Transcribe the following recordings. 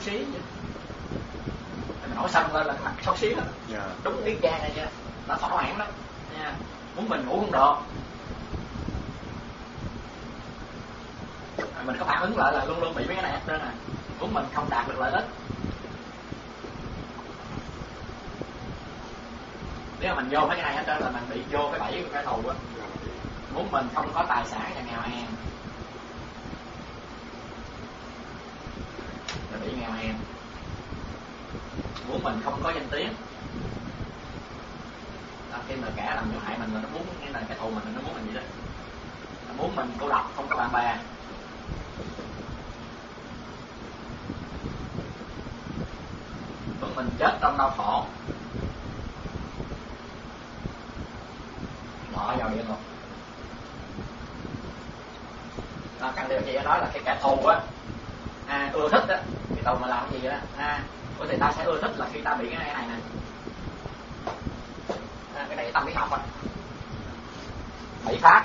xí vậy. Mình nổi sân lên là mặt xấu xí lắm. Đúng cái cha này nha, nó thỏa mãn lắm nha. Muốn mình ngủ không được, mình có phản ứng lại là luôn luôn bị mấy cái này hết trơn. Muốn mình không đạt được lợi ích. Nếu mà mình vô mấy cái này hết trơn là mình bị vô cái bẫy của cái thù á. Muốn mình không có tài sản và nghèo hèn, là bị nghèo hèn. Muốn mình không có danh tiếng. Khi mà kẻ làm vô hại mình là nó muốn, cái là cái thù mình nó muốn mình gì đó. Nó muốn mình cô độc, không có bạn bè. Muốn mình chết trong đau khổ, đọa vào địa ngục. Đó, căn điều chị nói là cái kẻ thù á, ưa thích á, cái thù mà làm cái gì đó, của thì ta sẽ ưa thích là khi ta bị cái này nè. Cái này tâm lý học á, mỹ pháp.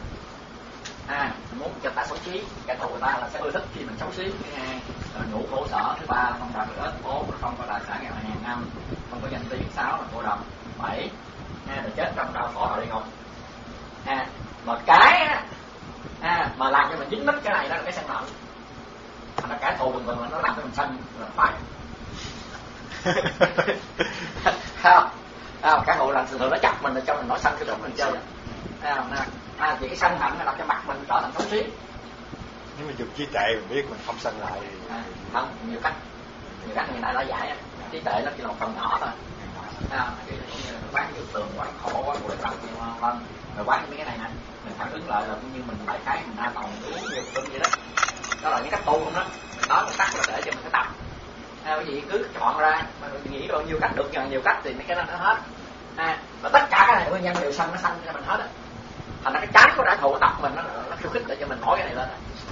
Muốn cho ta xấu xí, kẻ thù người ta là sẽ ưa thích khi mình xấu xí. Thứ hai là nhủ khổ sở. Thứ ba là không đạt được ích. 4 là không có tài sản nghèo hèn. 5 không có danh tiếng. 6 là cô độc. 7 là chết trong đau khổ ở địa ngục. Một cái mà làm cho mình dính mít cái này đó là cái sân hận. Là kẻ thù thường thường nó làm cho mình sân là phải. Cái thù là thường thường nó chặt mình, cho mình nổi sân cái lúc mình chơi. Thì cái sân hận là làm cho mặt mình trở thành xấu xí. Nhưng mà dùng trí tuệ mình biết mình không sân lại. Không, nhiều cách người ta đã giải. Trí tuệ nó chỉ là một phần nhỏ thôi. Quán nhiều tường, quán khổ, quán bụi rậm, rồi quán mấy cái này nè, mình phản ứng lại là cũng như mình đại khái mình an toàn uống nhiều tường vậy đó. Đó là những cách tu không đó. Mình nói một cách là để cho mình cái tập. Cái gì cứ chọn ra, mình nghĩ bao nhiêu cách được, nhiều cách thì mấy cái đó nó hết. Và tất cả cái này nguyên nhân đều sân nó sanh cho mình hết á. Thành ra cái chán của đại thù tập mình nó khiêu khích để cho mình nổi cái này lên.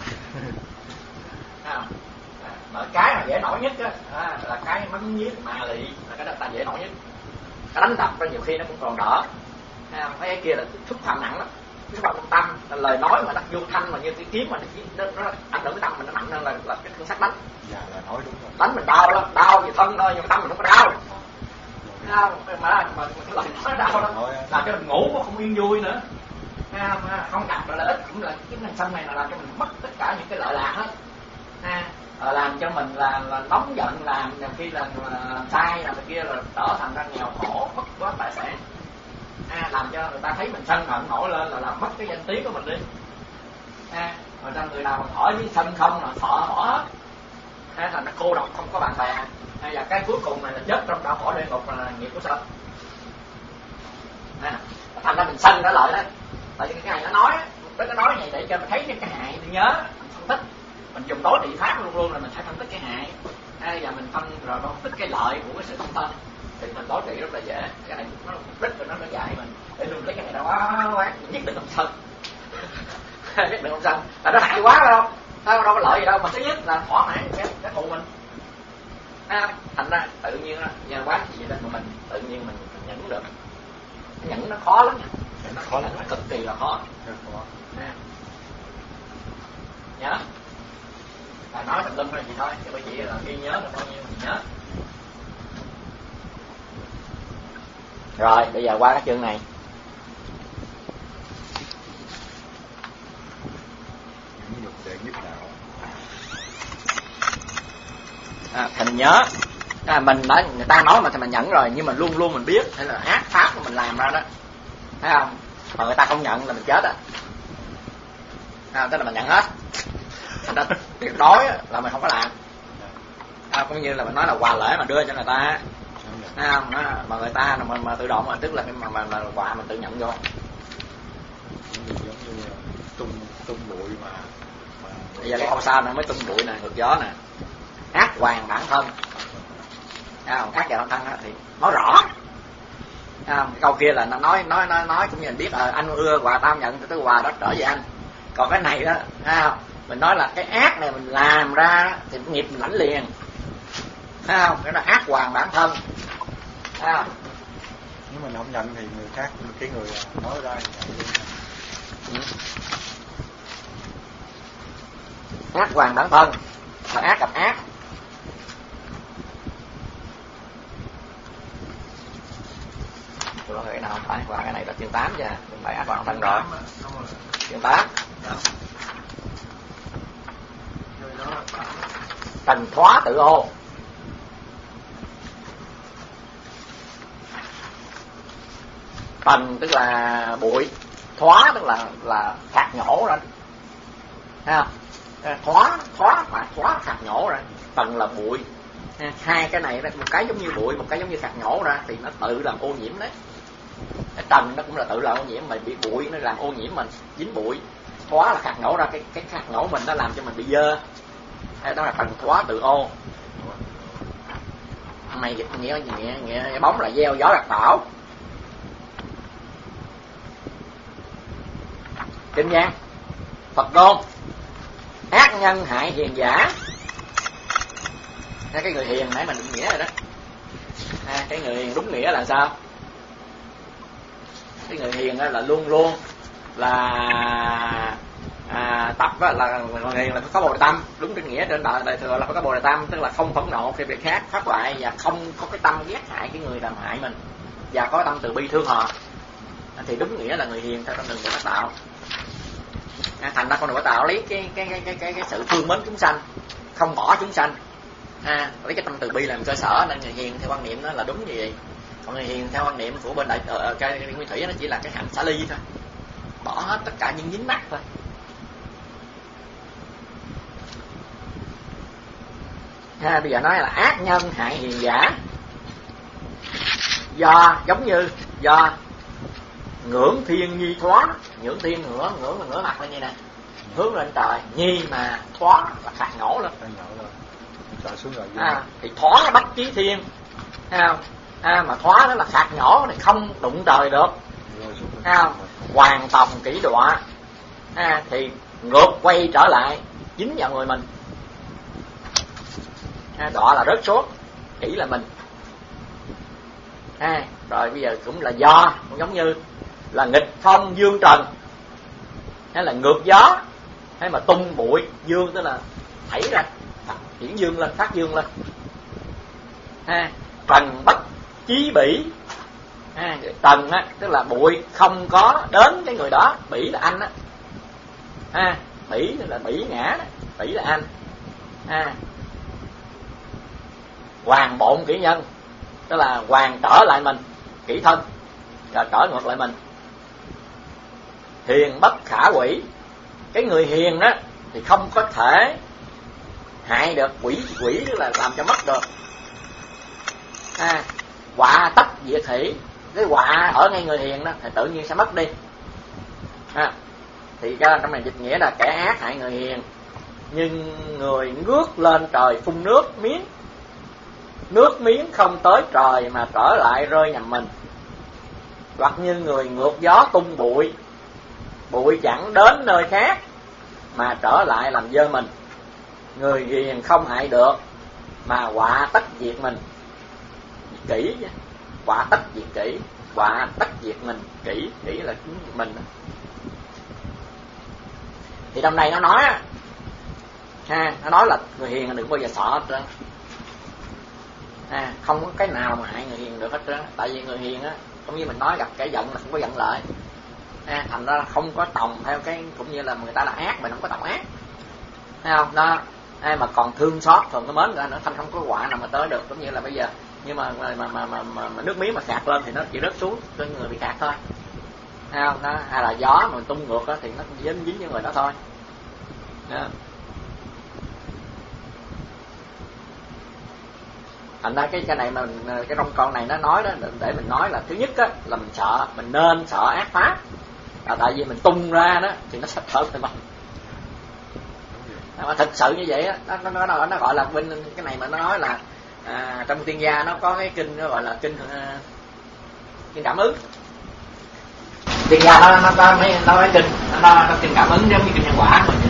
Mà cái mà dễ nổi nhất á, là cái mắng nhiếc mà lị, là cái đó ta dễ nổi nhất. Cái đánh đập nhiều khi nó cũng còn đỡ. Mấy cái kia là xúc phạm nặng lắm, xúc phạm tâm, lời nói mà nó vô thanh mà như cái kiếm mà nó ảnh hưởng cái tâm mình nó nặng hơn là cái thương sắc đánh. Dạ là nói đúng rồi. Đánh mình đau lắm, đau vì thân thôi nhưng mà tâm mình không có đau. Mà cái lời nói đau lắm, làm cho mình ngủ cũng không yên vui nữa. Không đạt được lợi ích cũng là cái này sân này là làm cho mình mất tất cả những cái lợi lạc hết. Làm cho mình là nóng giận, làm nhiều khi là làm sai, làm cái kia là trở thành ra nghèo khổ, mất quá tài sản. Làm cho người ta thấy mình sân hận nổi lên là làm mất cái danh tiếng của mình đi. Rồi cho người nào mà thở với sân không là thọ bỏ hết. Thành nó cô độc, không có bạn bè. Và cái cuối cùng này là chết trong đau khổ địa ngục là nghiệp của sân. Thành ra mình sân đã lợi đó. Tại vì cái này nó nói này để cho mình thấy cái hại, mình nhớ, mình phân tích. Mình dùng đối trị pháp luôn luôn là mình phải phân tích cái hại. Và mình phân tích cái lợi của cái sự thông thân. Thì mình đối trị rất là dễ. Cái này nó mục đích của nó dạy mình. Để đừng lấy cái này đó nhất định không sân. Nhất định không sân. Là nó hại quá đâu. Đâu có lợi gì đâu. Mà thứ nhất là thỏa mãn cái thù mình. Thành ra tự nhiên đó, nhờ quá gì đó mà mình tự nhiên mình nhẫn được. Nhẫn nó khó lắm nha. Nó khó lắm, nó cực kỳ là khó. Nhớ. Là nói tùm lum là gì thôi, chứ bởi vì là ghi nhớ là bao nhiêu mình nhớ. Rồi, bây giờ qua cái chương này. Những dục đệ nhất đạo. Mình nhớ. Mình nói, người ta nói mà thì mình nhẫn rồi, nhưng mà luôn luôn mình biết hay là ác pháp mà mình làm ra đó. Thấy không? Mà người ta không nhận là mình chết á. Tức là mình nhận hết. Thành ra tuyệt đối là mình không có làm. Cũng như là mình nói là quà lễ mà đưa cho người ta, không? Mà người ta mà tự động, tức là mà quà mình tự nhận vô. Giống như tung bụi mà Bây giờ cái không sao nữa, mới tung bụi nè, ngược gió nè. Ác hoàng bản thân. Ác vào bản thân thì nói rõ. Cái câu kia là nó nói cũng như mình biết anh ưa quà tao nhận thì cái quà đó trở về anh. Còn cái này đó, mình nói là cái ác này mình làm ra thì nghiệp mình lãnh liền. Thấy không? Cái là ác hoàng bản thân. Nếu mình không nhận thì người khác, cái người nói ra ác hoàng bản thân, là ác gặp ác. không phải, qua cái này là chương 8 nha, chương 7 còn thân rồi. Chương 8. Tần thoá tự ô. Tần tức là bụi, thoá tức là khạc nhổ ra, thấy không? Thoá khạc nhổ ra. Tần là bụi, hai cái này một cái giống như bụi, một cái giống như khạc nhổ ra thì nó tự làm ô nhiễm đấy. Cái tần nó cũng là tự làm ô nhiễm, mình bị bụi nó làm ô nhiễm mình, dính bụi. Thoá là khạc nhổ ra, cái khạc nhổ mình nó làm cho mình bị dơ. Đó là tần thoá tự ô. Này dịch nghĩa bóng là gieo gió gặt bão. Kinh văn Phật ngôn: ác nhân hại hiền giả. Cái người hiền nãy mình định nghĩa rồi đó. Cái người hiền đúng nghĩa là sao? Cái người hiền là luôn luôn là tập là người hiền là phải có bồ đề tâm, đúng trên nghĩa trên đại thừa là phải có bồ đề tâm, tức là không phẫn nộ khi việc khác phát lại và không có cái tâm ghét hại cái người làm hại mình, và có tâm từ bi thương họ, thì đúng nghĩa là người hiền theo con đường của Bát Đạo. Thành ra con đường Bát Đạo lấy cái sự thương mến chúng sanh, không bỏ chúng sanh, lấy cái tâm từ bi làm cơ sở, nên người hiền theo quan niệm đó là đúng như vậy. Còn người hiền theo quan niệm của bên cái Nguyên Thủy nó chỉ là cái hạnh xả ly thôi, bỏ hết tất cả những dính mắc thôi. Bây giờ nói là ác nhân hại hiền giả, do giống như do ngưỡng thiên nhi thoá, ngưỡng thiên ngửa mặt lên như này, hướng lên trời, nhi mà thoá là khạc nhổ lên, thì thoá bắt chí thiên, mà thoá đó là khạc nhổ thì không đụng trời được, hoàng tòng kỹ đọa, thì ngược quay trở lại dính vào người mình. Đọa là rớt xuống, kỹ là mình. Rồi bây giờ cũng là do, cũng giống như là nghịch phong dương trần, hay là ngược gió, hay mà tung bụi. Dương tức là thảy ra, hiển dương lên, phát dương lên. Trần bất chí bỉ. Trần á, tức là bụi không có đến cái người đó. Bỉ là anh á. Bỉ tức là bỉ ngã đó. Bỉ là anh. Hoàng bộn kỹ nhân, tức là hoàng trở lại mình, kỹ thân, rồi trở ngược lại mình. Hiền bất khả quỷ, cái người hiền đó thì không có thể hại được. Quỷ tức là làm cho mất được. Họa tất diệt hỷ, cái họa ở ngay người hiền đó thì tự nhiên sẽ mất đi. Thì trong này dịch nghĩa là kẻ ác hại người hiền, nhưng người ngước lên trời phun nước miếng, nước miếng không tới trời mà trở lại rơi nhầm mình. Hoặc như người ngược gió tung bụi, bụi chẳng đến nơi khác mà trở lại làm dơ mình. Người hiền không hại được mà họa tất diệt mình. Kỹ, họa tất diệt kỹ, họa tất diệt mình. Kỹ là mình. Thì trong này nó nói nó nói là người hiền đừng bao giờ sợ hết trơn. Không có cái nào mà hại người hiền được hết trơn. Tại vì người hiền á, giống như mình nói, gặp kẻ giận là không có giận lại. Thành ra không có tòng theo cái, cũng như là người ta là ác, mình không có tòng ác, thấy không? Đó, mà còn thương xót, thường nó mến ra nữa, thành không có họa nào mà tới được. Giống như là bây giờ, nhưng mà nước miếng mà khạc lên thì nó chỉ rớt xuống cho người bị khạc thôi, thấy không? Đó, hay là gió mà tung ngược đó, thì nó dính với người đó thôi. Đó. Thành ra cái này mà cái trong con này nó nói đó, để mình nói là thứ nhất á, là mình sợ, mình nên sợ ác pháp, là tại vì mình tung ra đó thì nó sắp thở mình. Mà thực sự như vậy á, nó gọi là bên cái này mà nó nói là trong Tiên gia nó có cái kinh nó gọi là kinh cảm ứng. Tiên gia nó nói kinh nó kinh cảm ứng giống như kinh nhân quả mình vậy.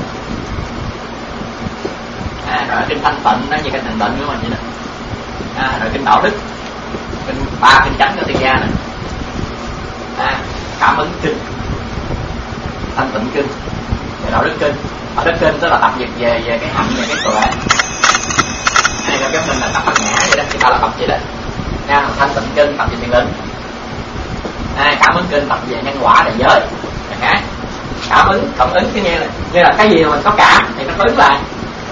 Rồi kinh thanh tịnh nó như kinh thanh tịnh của mình vậy đó. Rồi kinh đạo đức, kinh 3 kinh chánh của Tiên gia này. Cảm ứng kinh, thanh tịnh kinh, đạo đức kinh. Đạo đức kinh tức là tập về cái hạnh và cái tuệ. Rồi cái mình là tập bát nhã vậy đó, người ta là tập vậy đó. Thanh tịnh kinh tập về thiền định. cảm ứng kinh tập về nhân quả đại giới. Cảm ứng cộng ứng cái như là cái gì mà mình có cảm thì nó ứng lại.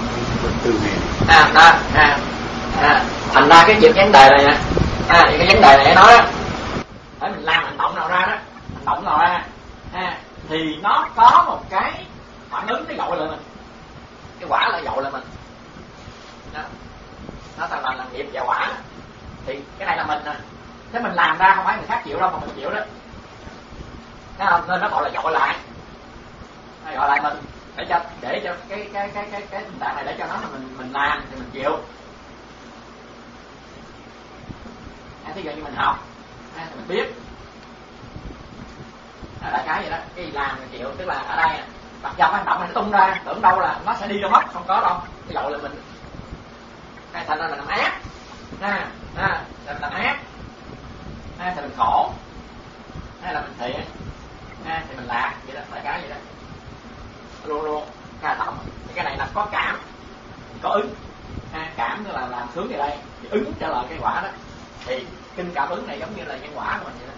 Thành ra cái việc vấn đề này nè, cái vấn đề này nói để mình làm hành động nào ra đó, hành động nào ra thì nó có một cái phản ứng nó dội lại mình, cái quả lại dội lại mình đó. Nó thành là nghiệp và quả. Thì cái này là mình nè, thế mình làm ra không phải người khác chịu đâu mà mình chịu đó. Thấy không? Nên nó gọi là dội lại, nó gọi lại mình để cho cái tình trạng này để cho nó là mình làm thì mình chịu. Thí dụ như mình học thì mình biết đại khái vậy đó, cái gì làm mình chịu. Tức là ở đây đặt dòng hành động này nó tung ra, tưởng đâu là nó sẽ đi đâu mất, không có đâu, cái dội là mình. Thành ra mình làm ác, mình làm ác, thì mình khổ, hay là mình thiện, thì mình lạc, vậy đó, đại khái vậy đó. Luôn luôn cái hành động thì cái này là có cảm, có ứng. Cảm tức là làm sướng về đây, thì ứng trả lời cái quả đó. Thì kinh cảm ứng này giống như là nhân quả của mình vậy đó.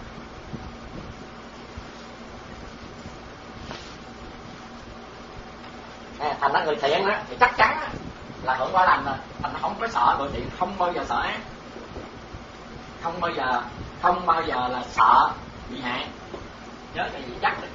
Thành ra người thiện đó thì chắc chắn là hưởng quả lành rồi, thành ra không có sợ. Người thiện không bao giờ sợ ác, không bao giờ là sợ bị hại. Nhớ cái gì chắc đấy.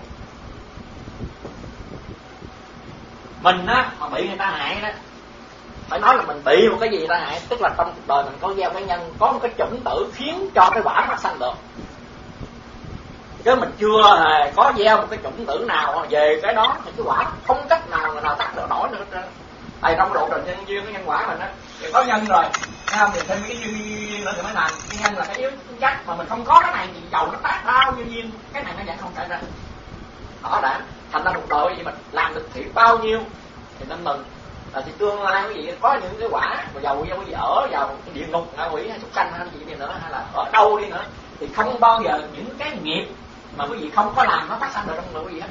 Mình á mà bị người ta hại đó, phải nói là mình bị một cái gì người ta hại, tức là trong cuộc đời mình có gieo cái nhân, có một cái chủng tử khiến cho cái quả phát sanh được. Chứ mình chưa hề có gieo một cái chủng tử nào về cái đó thì cái quả không cách nào tác được nổi nữa. Tại trong độ trình nhân duyên cái nhân quả mình á, thì có nhân rồi, thấy không? Thì thêm cái duyên nữa thì mới làm. Cái nhân là cái yếu chắc mà mình không có cái này thì dầu nó tác bao nhiêu duyên, cái này nó vẫn không xảy ra. Đó đã. Thành ra một đời gì mình làm được thiện bao nhiêu thì nên mừng. Thì tương lai cái gì có những cái quả mà dầu cái gì ở vào cái địa ngục, ngạ quỷ hay súc sanh hay gì nữa, hay là ở đâu đi nữa, thì không bao giờ những cái nghiệp mà quý vị không có làm nó phát sinh được trong người quý vị hết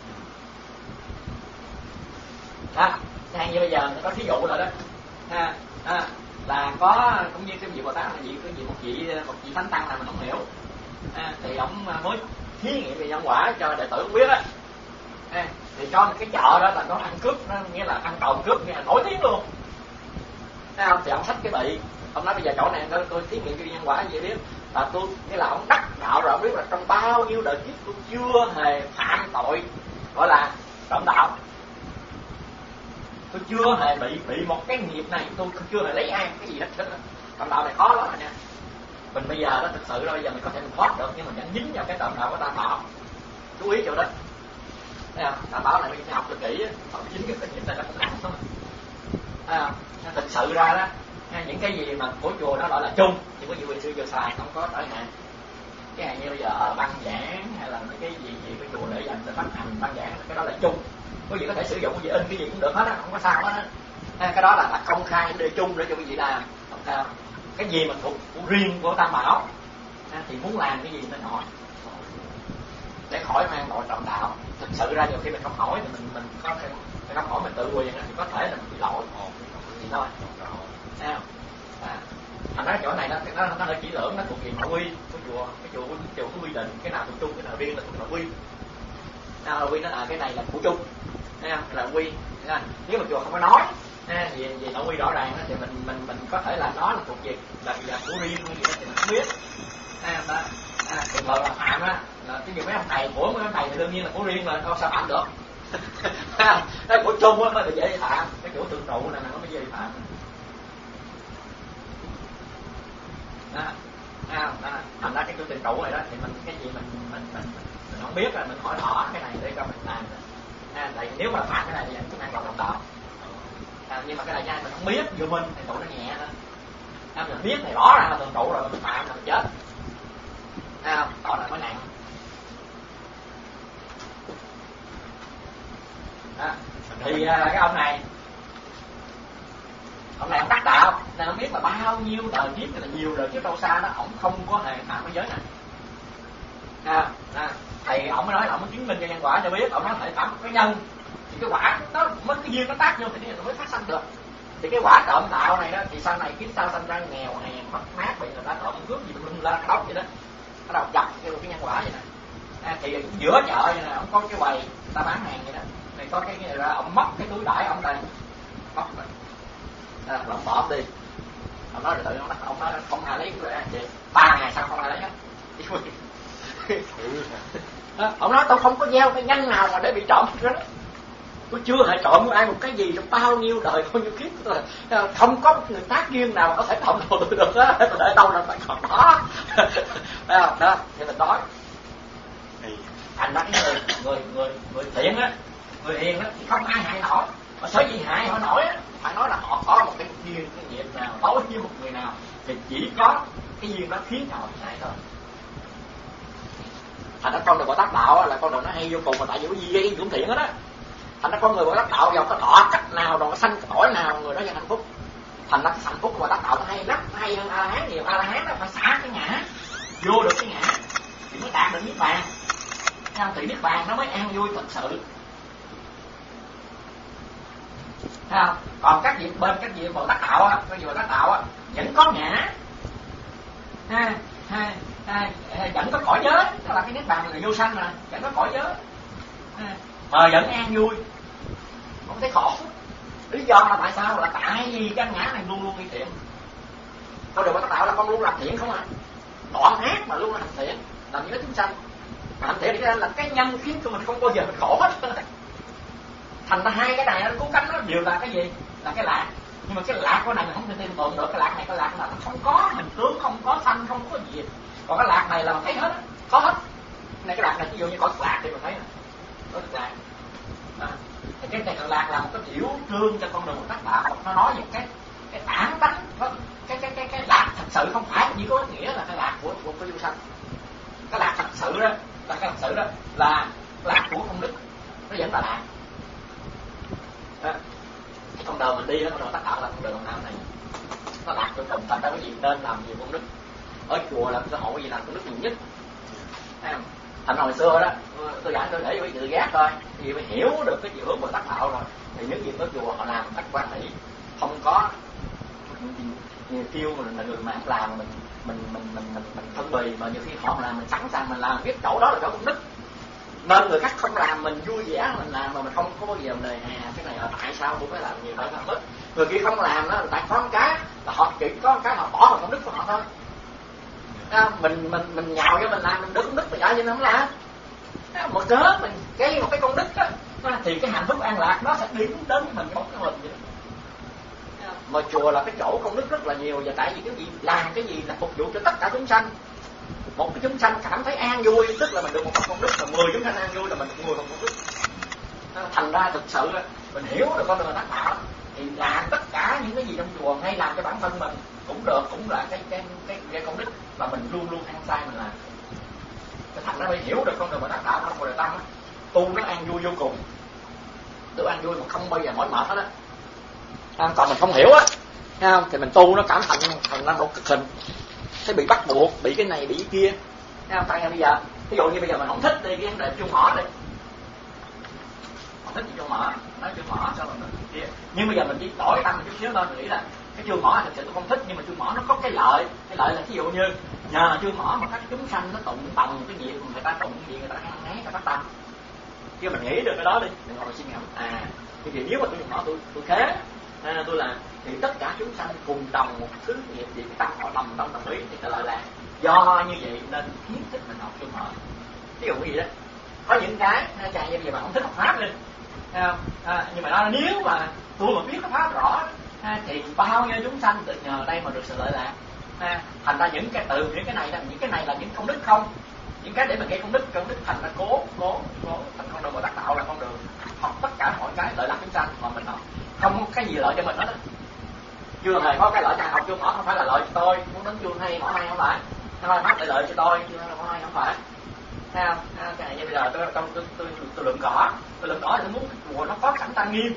rồi. Như bây giờ có thí dụ rồi đó, là có cũng như cái vị Bồ Tát là gì, cái gì một vị thánh tăng này mình không hiểu, thì ông mới thí nghiệm về nhân quả cho đệ tử không biết á. Thì cho cái chợ đó là nó ăn cướp, nó nghĩa là ăn trộm cướp, nghĩa là nổi tiếng luôn. Thấy không? Thì ông xách cái bị, ông nói bây giờ chỗ này tôi thí nghiệm cái nhân quả gì biết là tôi, nghĩa là ông đắc đạo rồi, ông biết là trong bao nhiêu đời kiếp tôi chưa hề phạm tội gọi là trộm đạo, tôi chưa hề bị một cái nghiệp này, tôi chưa hề lấy ai cái gì hết. Trộm đạo này khó lắm rồi nha. Mình bây giờ đó thực sự đó, bây giờ mình có thể mình thoát được, nhưng mà vẫn dính vào cái trộm đạo của Tam Bảo. Chú ý chỗ đó. Tam Bảo này mình học được kỹ, học chính cái nghiệp này nó cũng nặng thôi. Thực sự ra đó, những cái gì mà của chùa nó gọi là chung thì có nhiều vị sư vừa xài không có trở hạn. Cái này như bây giờ ở băng giảng hay là mấy cái gì cái chùa để dành để phát hành băng giảng, cái đó là chung. Quý vị có thể sử dụng cái gì in cái gì cũng được hết á, không có sao hết á. Cái đó là công khai để chung để cho quý vị làm. Không sao. Cái gì mà thuộc riêng của Tam Bảo thì muốn làm cái gì mình hỏi để khỏi mang nội trộm đạo. Thực sự ra nhiều khi mình không hỏi thì mình có thể mình không hỏi mình tự quyền thì có thể là mình bị lỗi thì thôi. Thành ra chỗ này nó hơi kỹ lưỡng, nó thuộc về nội quy của chùa. Cái chùa có quy định cái nào thuộc chung, cái nào riêng là thuộc nội quy. Nội quy nó là cái này là của chung, thấy không? Là quy. Nếu mà chùa không có nói về nội quy rõ ràng thì mình có thể là nó là thuộc về là của riêng hay gì đó thì mình không biết. Thường là phạm á, là cái gì mấy ông thầy của mấy ông thầy thì đương nhiên là của riêng rồi, sao phạm được. Cái của chung á mới là dễ phạm, cái chỗ thường trụ này nó mới dễ phạm. Thành ra cái chỗ thường trụ này đó thì mình cái gì mình không biết là mình hỏi rõ cái này để cho mình làm. Tại nếu mà phạm cái này thì chúng ta còn đồng đạo. Nhưng mà cái này nha mình không biết vô minh thì tụ nó nhẹ nữa. Mình biết thì rõ ràng là thường trụ rồi mình phạm là mình chết. Đó là mới nặng. Thì cái ông này ông đắc đạo nên ông biết là bao nhiêu đời kiếp là nhiều đời kiếp đâu xa đó ổng không có hề phạm cái giới này. Thầy ổng mới nói là ổng mới chứng minh cho nhân quả cho biết, ổng nói thể phạm cái nhân thì cái quả nó mới cái duyên nó tác vô thì nó mới phát sanh được. Thì cái quả trộm đạo này đó thì sau này kiếp sau sanh ra nghèo hèn mất mát bị người ta trộm cướp gì lung la đốc vậy đó, nó đầu chặt cái nhân quả vậy nè. Thì giữa chợ này ông có cái quầy ta bán hàng vậy đó, này có cái ra ông móc cái túi đải ông đây móc rồi ông bỏ đi, ông nói tự ông nói không ai lấy cái 3 ngày sau không ai lấy hết. Ông nói tôi không có gieo cái nhân nào mà để bị trộm đó. Tôi chưa hề trộm của ai một cái gì trong bao nhiêu đời bao nhiêu kiếp rồi, không có người tác duyên nào mà có thể trộm đồ tôi được á, tôi để đâu là phải còn đó. Đó thì mình nói thành ra cái người thiện á, người hiền á thì không ai hại nổi, mà sở dĩ hại họ nổi á phải nói là họ có một cái duyên cái nghiệp nào đối với một người nào thì chỉ có cái duyên đó khiến họ hại thôi. Thành ra con đường Bồ Tát đạo là con đường nó hay vô cùng, mà tại vì cái gì gây cũng thiện đó. Thành ra con người Bồ Tát đạo giàu có thọ cách nào rồi sanh cõi nào người đó vẫn hạnh phúc. Thành ra cái hạnh phúc của Bồ Tát đạo nó hay lắm, nó hay hơn A La Hán nhiều. A La Hán nó phải xả cái ngã, vô được cái ngã thì mới đạt được niết bàn. Thì niết bàn nó mới an vui thật sự. Còn các vị bên các vị Bồ Tát đạo á, các vị Bồ Tát đạo á vẫn có ngã, vẫn có cõi giới, đó là cái niết bàn là vô sanh mà, vẫn có cõi giới, mà vẫn an vui, không thấy khổ. Lý do là tại sao? Là tại vì cái ngã này luôn luôn đi thiện. Con đường Bồ Tát đạo là con luôn làm thiện không à, đoạn ác mà luôn làm thiện, làm nhớ chúng sanh. Mà làm thiện thì là cái nhân khiến cho mình không bao giờ mình khổ hết. Thành ra hai cái này nó cố gắng nó đều là cái gì? Là cái lạc. Nhưng mà cái lạc của này mình không thể tin tưởng được. Cái lạc này cái lạc là nó không có hình tướng, không có xanh, không có gì. Còn cái lạc này là mình thấy hết, có hết. Này cái lạc này ví dụ như có lạc thì mình thấy có được lạc. Thì cái này lạc là một cái biểu trương cho con đường Bồ Tát đạo. Nó nói về cái bản tánh, cái lạc thật sự không phải chỉ có nghĩa là cái lạc của vô sanh. Cái lạc thật sự đó là lạc của công đức, nó vẫn là lạc. Cái con đường mình đi đó, con đường Bồ Tát đạo là con đường nào này, nó lạc cho cùng. Thành ra cái gì nên làm nhiều công đức. Ở chùa là cái hội gì làm công đức nhiều nhất. Thành hồi xưa đó tôi giảng tôi để quý vị tự giác thôi, vì phải hiểu được cái chiều hướng Bồ Tát đạo rồi thì những gì ở chùa họ làm cách quan hỷ, không có nhiều kêu là người mà làm mình thân bì, mà nhiều khi họ làm mình sẵn sàng mình làm, biết chỗ đó là chỗ công đức. Nên người khác không làm mình vui vẻ mình làm, mà mình không có bao giờ đề cái này là tại sao tôi phải làm nhiều phải làm hết. Người kia không làm đó là tại có một cái là họ chỉ có một cái họ bỏ vào công đức của họ thôi. Mình nhào cho mình làm mình được công đức mà vậy nhưng không làm. Một cớ mình gây một cái công đức đó, thì cái hạnh phúc an lạc nó sẽ đến mình một cái mình vậy đó. Mà chùa là cái chỗ công đức rất là nhiều, và tại vì cái gì làm cái gì là phục vụ cho tất cả chúng sanh. Một cái chúng sanh cảm thấy an vui tức là mình được một phần công đức, mà 10 chúng sanh an vui là mình được 10 phần công đức. Thành ra thực sự mình hiểu được con đường Bồ Tát đạo thì làm tất cả những cái gì trong chùa hay làm cho bản thân mình cũng được, cũng là cái công đức, và mình luôn luôn ăn sai mình làm. Thành ra phải hiểu được con đường Bồ Tát đạo trong Bồ Đề Tâm tu nó an vui vô cùng, tu an vui mà không bao giờ mỏi mệt hết á. Còn mình không hiểu á thì mình tu nó cảm thành ra một cực hình, sẽ bị bắt buộc, bị cái này bị cái kia. Tại bây giờ ví dụ như bây giờ mình không thích đi cái vấn đề chuông mỏ đi, không thích chuông mỏ, nói chuông mỏ sao mình kia, nhưng bây giờ mình chỉ đổi tâm một chút xíu thôi, mình nghĩ là cái chuông mỏ thực sự tôi không thích, nhưng mà chuông mỏ nó có cái lợi là ví dụ như nhờ chuông mỏ mà các chúng sanh nó tụng tòng cái gì người ta tụng cái gì người ta ăn né người ta bắt tâm. Chứ mình nghĩ được cái đó đi, đừng ngồi suy ngẫm thì nếu mà tôi mỏ tôi khế tôi làm thì tất cả chúng sanh cùng đồng một thứ nghiệp gì cái tâm họ đồng ý thì cái lợi là do như vậy nên khuyến khích mình học chuông mỏ. Ví dụ cái gì đó, có những cái chàng bây giờ mà không thích học pháp đi, nhưng mà nó nếu mà tôi mà biết cái pháp rõ thì bao nhiêu chúng sanh từ nhờ đây mà được sự lợi lạc. Thành ra những cái từ những cái này là những công đức không, những cái để mình gây công đức thành ra cố thành con đường Bồ Tát đạo là con đường học tất cả mọi cái lợi lạc chúng sanh, mà mình học không có cái gì lợi cho mình hết á. Chưa hề có cái lợi cho học chuông mỏ, không phải là lợi cho tôi muốn đến chuông hay mỏ hay, không phải. Nói pháp lợi cho tôi chứ mỏ hay không phải. Thấy không? Cái này như bây giờ tôi lượm cỏ thì tôi muốn cái chùa nó có cảnh trang nghiêm.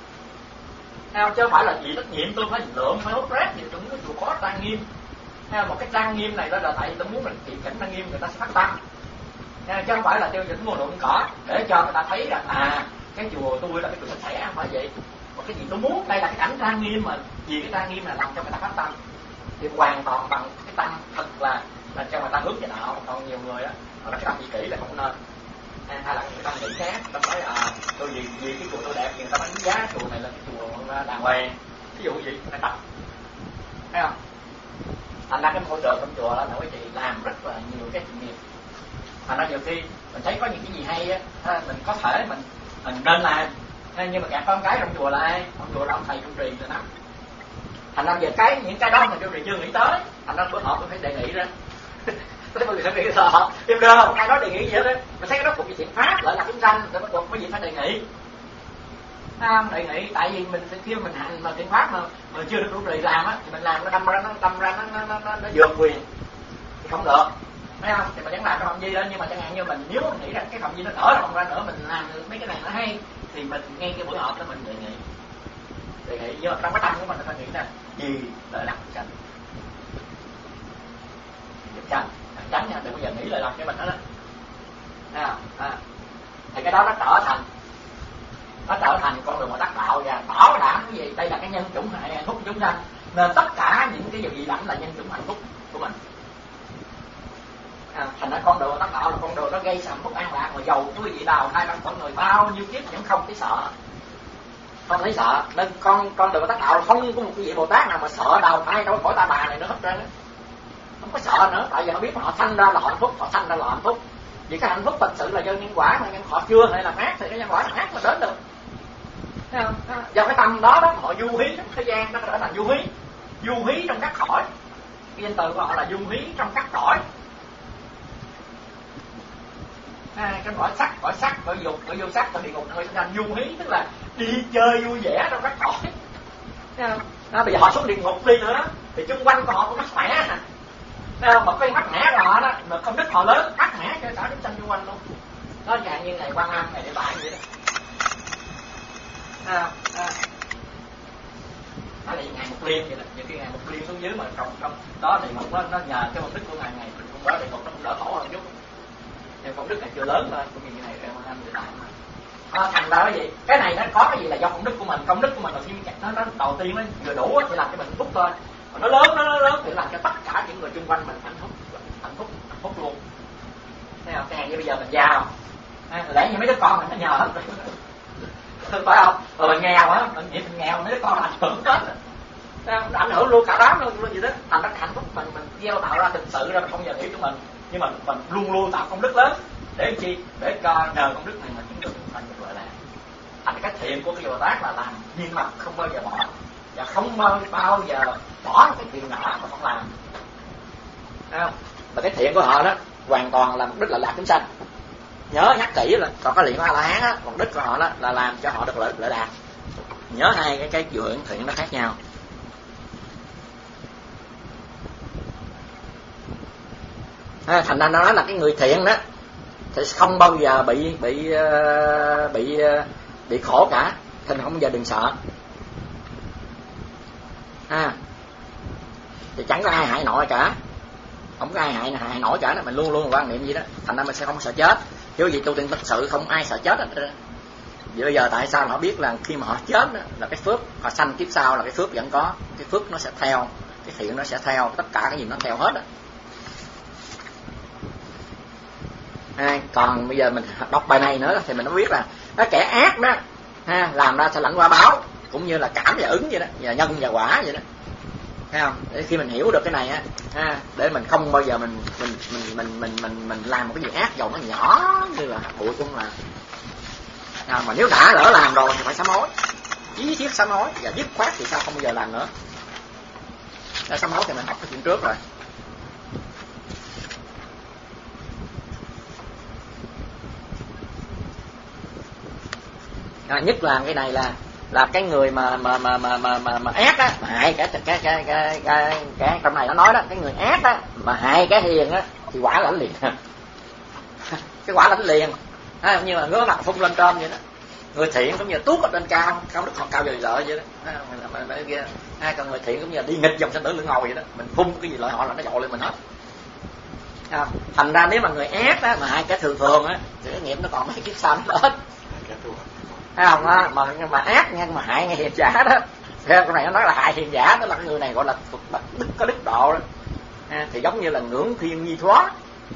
Thấy không? Chứ không phải là gì trách nhiệm tôi phải lượm phải hút rác gì, tôi muốn cái chùa có trang nghiêm. Thấy không? Một cái trang nghiêm này đó là tại tôi muốn mình kiện cảnh trang nghiêm người ta sẽ phát tâm. Chứ không phải là tiêu chuẩn mua lượm cỏ để cho người ta thấy rằng cái chùa tôi là cái chùa sạch sẽ, không phải vậy. Một cái gì tôi muốn đây là cái cảnh trang nghiêm, mà vì cái trang nghiêm là làm cho người ta phát tâm thì hoàn toàn bằng cái tâm thật là là cho người ta hướng về đạo. Còn nhiều người á họ nói cái tâm gì kỹ là không nên, hay là người ta nghĩ khác, người ta nói tôi vì cái chùa tôi đẹp thì người ta đánh giá chùa này là cái chùa đàng hoàng, ví dụ gì người ta tập, thấy không? Thành ra cái môi trường trong chùa đó quý vị làm rất là nhiều cái chuyện nghiệp. Thành ra nhiều khi mình thấy có những cái gì hay á, mình có thể mình nên làm, nhưng mà gạt con cái trong chùa là ai? Trong chùa là ông thầy trụ trì rồi đó. Thành ra về những cái đó mà trụ trì chưa nghĩ tới, thành ra bữa họ tôi phải đề nghị ra. Tôi phải nghĩ họ tiếp đơn không ai nói đề nghị gì hết á, mình thấy cái đó thuộc về thiện pháp, lại là kinh doanh, rồi có gì phải đề nghị. Đề nghị tại vì mình khi mình hành mà thiện pháp mà chưa được trụ trì làm á, thì mình làm nó đâm ra nó vượt quyền thì không được, thấy không? Thì mình vẫn làm cái phạm vi đó, nhưng mà chẳng hạn như mình nếu mình nghĩ rằng cái phạm vi nó nở ra không ra nữa, mình làm được mấy cái này nó hay thì mình nghe cái buổi họp đó mình đề nghị. Nhưng mà trong cái tâm của mình phải nghĩ là gì lợi lạc kinh doanh tránh nha, đừng bao giờ nghĩ lợi lạc cho mình hết đó. Thì cái đó nó trở thành con đường mà đắc đạo và bảo đảm cái gì đây là cái nhân chủng hạnh phúc chúng ta, nên tất cả những cái gì lãnh là nhân chủng hạnh phúc của mình. Thành ra con đường đắc đạo là con đường nó gây hạnh phúc an lạc, mà giàu quý vị đào hai trăm con người bao nhiêu kiếp vẫn không thấy sợ, nên con đường đắc đạo không có một cái vị Bồ Tát nào mà sợ đào thai trong cõi ta bà này nữa hết trơn á, không có sợ nữa, tại vì họ biết họ sanh ra là hạnh phúc, vì cái hạnh phúc thật sự là do nhân quả, mà nhân họ chưa hay làm ác thì cái nhân quả làm ác mà đến được, thấy không? Do cái tâm đó họ du hí trong thế gian, nó trở thành du hí trong các cõi, cái danh từ của họ là du hí trong các cõi. Cái cõi sắc, cõi dục, cõi vô sắc, cõi địa ngục, cõi sinh ra du hí, tức là đi chơi vui vẻ trong các cõi. Bây giờ họ xuống địa ngục đi nữa thì chung quanh của họ cũng mắc mẻ mà cái mắc mẻ của họ đó, mà công đức họ lớn, mắc mẻ cho cả chúng sanh chung quanh luôn. Nó dạng như ngày Quan Âm, ngày Địa Tạng vậy đó. Đó là ngày Mục Liên vậy đó, những cái ngày Mục Liên xuống dưới mà trong đó địa ngục nó nhờ cái công đức của ngày mình cũng đỡ địa ngục nó cũng đỡ khổ hơn chút. Nhưng công đức này chưa lớn thôi, cũng như cái này ngày Quan Âm, Địa Tạng. Thành ra cái gì? Cái này nó có cái gì là do công đức của mình là khi nó đầu tiên nó vừa đủ thì làm cho mình hạnh phúc thôi. Còn nó lớn thì làm cho tất cả những người xung quanh mình hạnh phúc luôn. Thấy không? Cái này như bây giờ mình giàu, lẽ như mấy đứa con mình nó nhờ hết rồi, phải không? Rồi mình nghèo á, mình nghèo mấy đứa con ảnh hưởng hết, ảnh hưởng luôn cả đám luôn gì đó. Thành ra hạnh phúc mình gieo tạo ra thực sự ra mình không giờ hiểu của mình, nhưng mà mình luôn tạo công đức lớn để chi? Để cho nhờ công đức này mà chúng tôi thành được lợi lạc. Thành cái thiện của cái Bồ Tát là làm nghiêm mặt, không bao giờ bỏ, và không bao giờ bỏ cái chuyện nhỏ mà không làm. Thấy không? Và cái thiện của họ đó hoàn toàn là mục đích là lạc chúng sanh. Nhớ nhắc kỹ là còn có liền của A La Hán á, mục đích của họ đó là làm cho họ được lợi lạc. Nhớ hai cái vượng thiện nó khác nhau. Thành ra nó nói là cái người thiện đó thì không bao giờ bị khổ cả, thì không bao giờ đừng sợ. Thì chẳng có ai hại nội cả, không có ai hại nổi cả, mình luôn luôn quan niệm gì đó, thành ra mình sẽ không sợ chết. Chứ gì tu tiên thật sự không ai sợ chết hết. Vậy bây giờ tại sao họ biết là khi mà họ chết đó, là cái phước họ sanh kiếp sau là cái phước vẫn có, cái phước nó sẽ theo, cái thiện nó sẽ theo, tất cả cái gì nó theo hết á. Còn bây giờ mình đọc bài này nữa thì mình mới biết là cái kẻ ác đó làm ra sẽ lãnh quả báo, cũng như là cảm và ứng vậy đó, và nhân và quả vậy đó, thấy không? Để khi mình hiểu được cái này á, để mình không bao giờ mình làm một cái gì ác, dầu nó nhỏ như là hạt bụi cũng là, mà nếu đã lỡ làm rồi thì phải sám hối, chí thiết sám hối, và dứt khoát thì sao không bao giờ làm nữa. Để sám hối thì mình học cái chuyện trước rồi. Nhất là cái này là cái người mà ác á, mà hại cái trong này nó nói đó, cái người ác đó mà hại cái hiền á thì quả lãnh liền. Cái quả lãnh liền, nhưng mà ngứa mặt phun lên trên vậy đó. Người thiện cũng như tuốt ở trên cao, không đức họ cao vời lợi vậy đó. Còn người thiện cũng như đi nghịch dòng sanh tử lưỡng ngồi vậy đó, mình phun cái gì lợi họ là nó dội lên mình hết. Thành ra nếu mà người ác đó mà hại cái thường á thì cái nghiệp nó còn mấy kiếp sau nó hết. Thấy không á, mà ác nhưng mà hại ngay hiền giả đó. Theo con này nó nói là hại hiền giả, đó là người này gọi là có đức độ đó. thì giống như là ngưỡng thiên nhi thoá,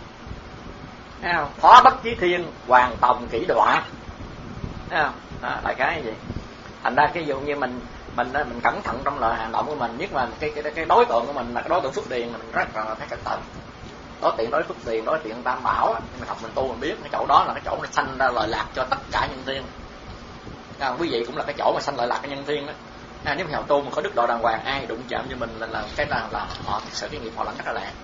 phó bất chí thiên, hoàng tòng kỷ đọa, đại khái như vậy. Thành ra cái dụ như mình cẩn thận trong lời hành động của mình, nhất là cái đối tượng của mình là cái đối tượng phước điền, mình rất là phải cẩn thận. Đối phước điền, đối tượng tam bảo á, mình học mình tu mình biết cái chỗ đó là cái chỗ nó sanh ra lợi lạc cho tất cả nhân thiên. Quý vị cũng là cái chỗ mà sanh lợi lạc cho nhân thiên đó. Nếu mà tu mà có đức độ đàng hoàng, ai đụng chạm cho mình là cái nào là họ thực sự cái nghiệp họ lãnh rất là lẹ.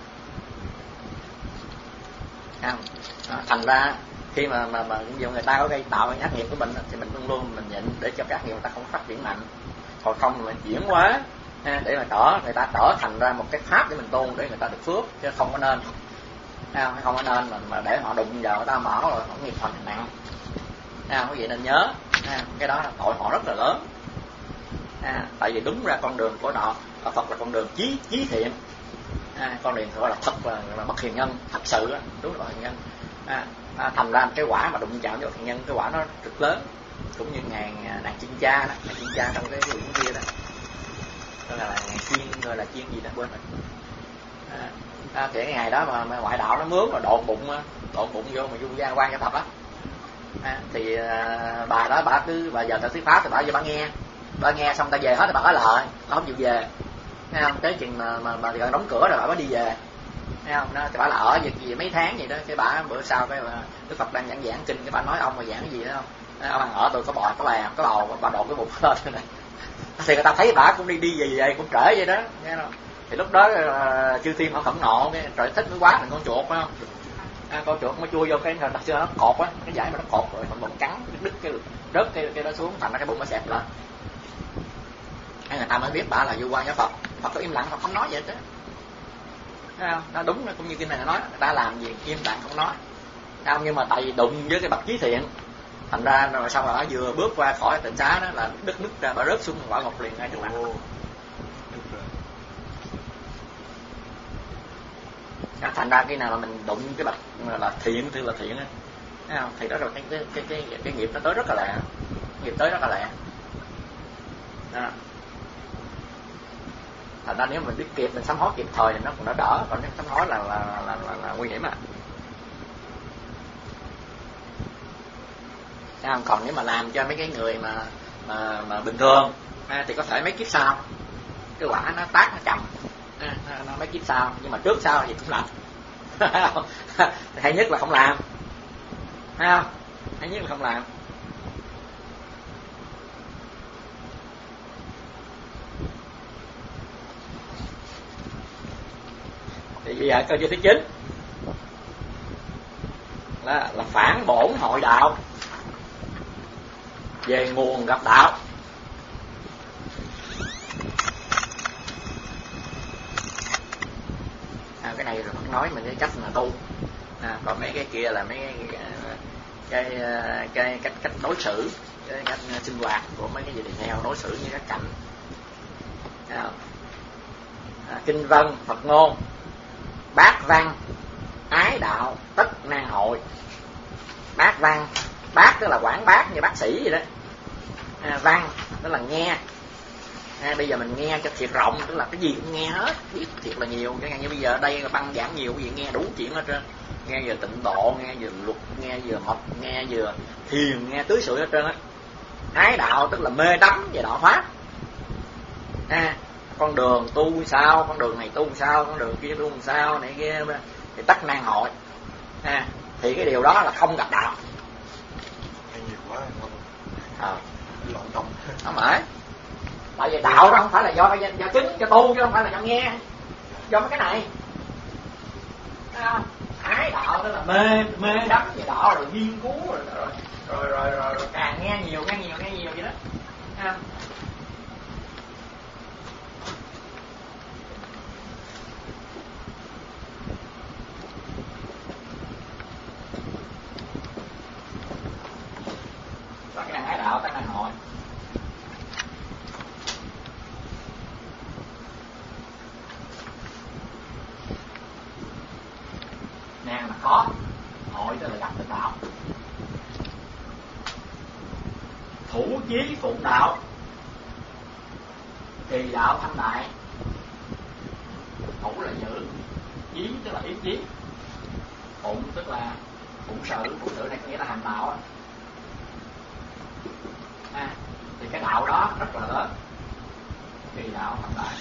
Thành ra khi mà người ta có gây tạo cái ác nghiệp của mình thì mình luôn luôn mình nhịn để cho các nghiệp người ta không phát triển mạnh, còn không mình chuyển hóa để mà người ta trở thành ra một cái pháp để mình tu để người ta được phước, chứ không có nên mà để họ đụng vào người ta mở rồi họ nghiệp thành nặng. Quý vị nên nhớ cái đó là tội họ rất là lớn. Tại vì đúng ra con đường của họ Phật là con đường chí thiện, con đường gọi là thật là bậc hiền nhân thật sự đó, đúng là hiền nhân. Thành ra cái quả mà đụng chạm với hiền nhân, cái quả nó rất lớn, cũng như nàng Chinh Cha đó, nàng Chinh Cha trong cái quyển kia đó, đó là ngày chiên, gọi là chiên gì đó quên rồi. Thì cái ngày đó mà ngoại đạo nó mướn mà độn bụng vô mà dung gian quan cho Phật á, thì bà đó bà giờ ta thuyết pháp thì bà vô bà nghe xong ta về hết thì bà nói lời, bà không chịu về, thấy không? Tới chừng mà gần đóng cửa rồi bà mới đi về, thấy không? Thì bà là ở gì mấy tháng gì đó, cái bà bữa sau cái Đức Phật đang giảng kinh, cái bà nói ông mà giảng cái gì đó không? Ông ăn ở tôi có bò có bè có bầu, bà đột cái bụng lên thế này, thì người ta thấy bà cũng đi về cũng trễ vậy đó, nghe không? Thì lúc đó chư thiên họ phẫn nộ, cái trời thích mới quá mình con chuột phải không? Con chuột nó chui vô cái đặt xưa nó cột á, cái dải mà nó cột rồi mình cắn đứt cái rớt cái đó xuống, thành ra cái bụng nó xẹp lên. Người ta mới biết bà là vô quan với Phật. Phật có im lặng, Phật không nói vậy chứ. Thấy không? Nó đúng, nó cũng như kinh này nói, người ta làm gì im lặng không nói. Thấy không? Nhưng mà tại vì đụng với cái bậc chí thiện, thành ra rồi sau đó vừa bước qua khỏi tịnh xá đó là đứt ra, bà rớt xuống quả ngục liền ngay trước mặt. Thành ra khi nào mà mình đụng cái bậc là thiện á, thấy không? Thì đó rồi cái nghiệp nó tới rất là lẹ, nghiệp tới rất là lẹ. Đó. Thành ra nếu mình biết kịp, mình sám hối kịp thời thì nó cũng đỡ, còn nếu sám hối là nguy hiểm. Còn nếu mà làm cho mấy cái người mà bình thường thì có thể mấy kiếp sau cái quả nó tác nó chậm, nó mấy kiếp sau, nhưng mà trước sau thì cũng làm. Hay nhất là không làm, thấy không? Hay nhất là không làm. Thì bây giờ câu thứ 9 là phản bổn hội đạo, về nguồn gặp đạo. Cái này rồi nói mình cái cách mà tu, còn mấy cái kia là mấy cái cách đối xử, cái cách sinh hoạt của mấy cái gì theo đối xử như các cảnh. Kinh văn Phật ngôn, bát văn ái đạo tất nan hội. Bát văn, bát tức là quảng bác như bác sĩ vậy đó, văn tức là nghe. Bây giờ mình nghe cho thiệt rộng, tức là cái gì cũng nghe hết, biết thiệt là nhiều. Chẳng hạn như bây giờ ở đây là băng giảng nhiều, quý vị nghe đủ chuyện hết trơn, nghe vừa tịnh độ, nghe vừa luật, nghe vừa mật, nghe vừa thiền, nghe tưới sủi hết trơn á. Ái đạo tức là mê đắm về đạo pháp, con đường tu sao, con đường này tu sao, con đường kia tu sao này kia, thì tất nan hội. Thì cái điều đó là không gặp đạo. Nhiều quá loạn tâm. Không phải. Tại vì đạo đó không phải là do chứng cho tu, chứ không phải là do nghe, do mấy cái này. Ái đạo tức là mê đắm về đạo, rồi nghiên cứu rồi càng nghe nhiều vậy đó. Và cái này ái đạo tất nan hội. Nàng là có, hội tức là gặp được đạo. Thủ chí phụng đạo, kỳ đạo thanh đại. Thủ là giữ, chí tức là ý chí, phụng tức là phụng sự này có nghĩa là hành đạo. Thì cái đạo đó rất là lớn, trì đạo hành đại.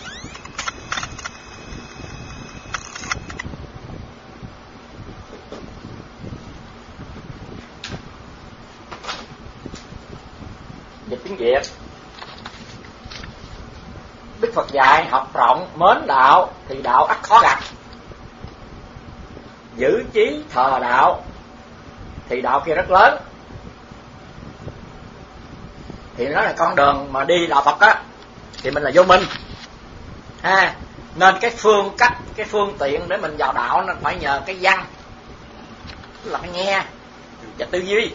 Dịch tiếng Việt, Đức Phật dạy học rộng mến đạo thì đạo ắt khó gặp, giữ chí thờ đạo thì đạo kia rất lớn. Thì nó là con đường mà đi đạo Phật á thì mình là vô minh nên cái phương tiện để mình vào đạo nó phải nhờ cái văn, tức là cái nghe và tư duy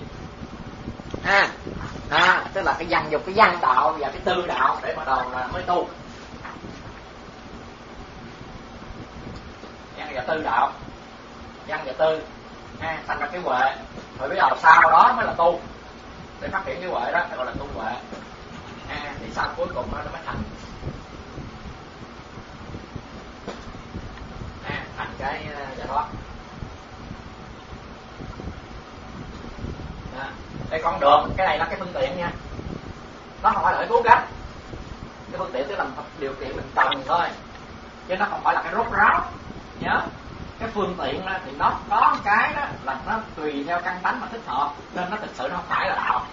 tức là cái văn, dùng cái văn đạo và cái tư đạo để bắt đầu là mới tu. Văn và tư đạo, văn và tư thành ra cái huệ, rồi bây giờ sau đó mới là tu. Để phát triển cái huệ đó gọi là tu huệ. Thì sau cuối cùng nó mới thành cái giải thoát. Đây con đường, cái này là cái phương tiện nha, nó không phải là cái cố gắng. Cái phương tiện tức là một điều kiện mình cần thôi, chứ nó không phải là cái rốt ráo. Nhớ cái phương tiện đó, thì nó có cái đó là nó tùy theo căn tánh mà thích hợp, nên nó thực sự nó không phải là đạo.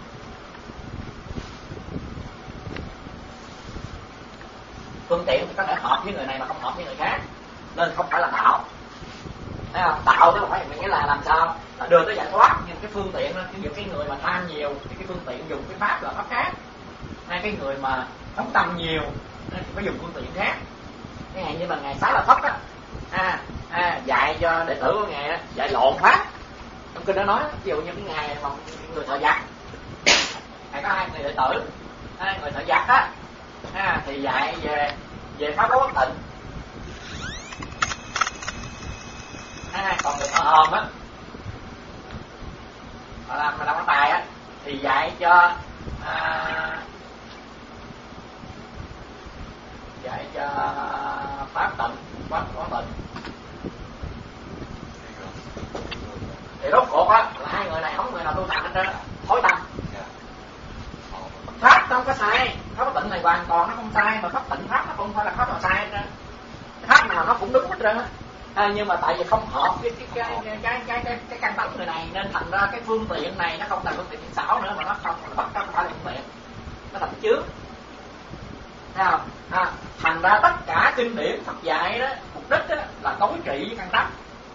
Phương tiện thì có thể hợp với người này mà không hợp với người khác, nên không phải là đạo. Thấy không? Đạo tức là phải nghĩa là làm sao là đưa tới giải thoát, nhưng cái phương tiện đó, ví dụ cái người mà tham nhiều thì cái phương tiện dùng cái pháp là pháp khác, hay cái người mà phóng tâm nhiều thì phải dùng phương tiện khác. Cái ngày như là ngày Xá Lợi Phất á, dạy cho đệ tử của ngài đó, dạy lộn pháp. Trong kinh đó nói ví dụ như cái ngày mà người thợ giặc, ngài có 2 người đệ tử, người thợ giặc á thì dạy về pháp đối bất tịnh. Còn người thợ hòm á mà làm cái tài á thì dạy cho pháp tịnh, pháp có tịnh. Thì rốt cuộc á là 2 người này không người nào tu tập hết trơn, thối tâm. Pháp không có sai, pháp tịnh này hoàn toàn nó không sai, mà pháp tịnh pháp nó không phải là pháp nào sai hết trơn. Pháp nào nó cũng đúng hết trơn á. Nhưng mà tại vì không hợp với cái căn tánh người này, nên thành ra cái phương tiện này nó không thành phương tiện xảo nữa, mà nó không phải là phương tiện, nó thành chướng. Thấy không? Thành ra tất cả kinh điển Phật dạy đó, mục đích đó là tối trị với căn tánh.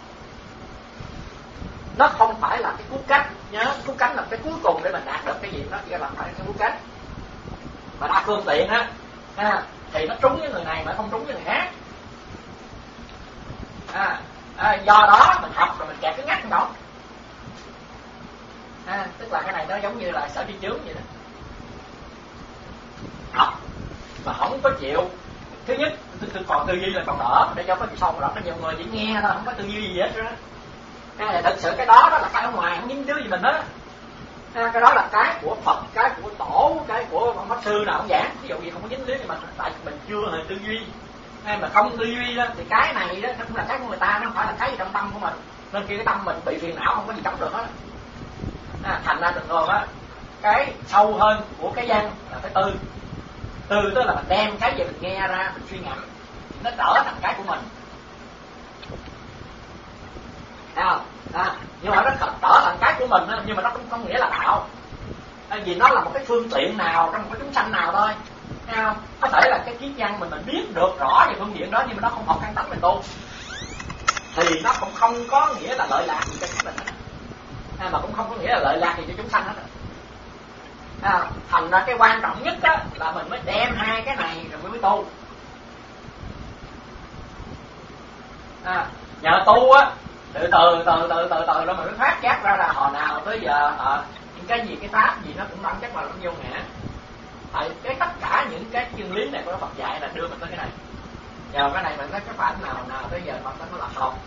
Nó không phải là cái cứu cánh. Nhớ cứu cánh là cái cuối cùng để mình đạt được cái gì, nó chỉ là phải cái cứu cánh. Mà đa phương tiện á thì nó trúng với người này mà không trúng với người khác. Do đó mình học rồi mình kẹt cái ngắt không đâu. Tức là cái này nó giống như là sở tri chướng vậy đó. Học mà không có chịu, thứ nhất còn tư duy là còn đỡ, để cho có chịu sâu mà đỡ. Có nhiều người chỉ nghe thôi, không có tư duy gì hết đó. Là thật sự cái đó là cái ở ngoài không dính chứa gì mình đó. Cái đó là cái của Phật, cái của tổ, cái của ông pháp sư nào cũng giảng. Ví dụ gì không có dính líu, nhưng mà tại mình chưa hề tư duy. Mà không tư duy đó thì cái này đó nó cũng là cái của người ta, nó không phải là cái gì trong tâm của mình. Nên khi cái tâm mình bị phiền não không có gì chống được hết. Thành ra được rồi á, cái sâu hơn của cái văn là cái tư. Tư tức là mình đem cái gì mình nghe ra, mình suy ngẫm, nó trở thành cái của mình. Thấy không? Nhưng mà nó trở thành cái của mình đó, nhưng mà nó cũng không nghĩa là đạo. Vì nó là một cái phương tiện nào trong một cái chúng sanh nào thôi. Thấy không? Có thể là cái kiến văn mình biết được rõ về phương diện đó, nhưng mà nó không hợp căn tánh mình tu, thì nó cũng không có nghĩa là lợi lạc gì cho chúng mình hết, mà cũng không có nghĩa là lợi lạc gì cho chúng sanh hết. Thành ra cái quan trọng nhất đó là mình mới đem 2 cái này rồi mới tu. Nhờ tu á, từ rồi mình mới phát giác ra là hồi nào tới giờ những cái gì cái pháp gì nó cũng bản chất là nó vô ngã. Tại cái tất cả những cái chân lý này của Phật dạy là đưa mình tới cái này. Nhờ cái này mình thấy cái pháp nào tới giờ Phật nó là không.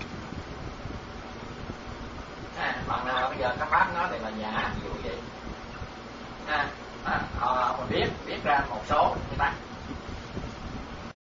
Phần nào bây giờ cái pháp nó thì là giả, ví dụ vậy. Mình biết ra một số người ta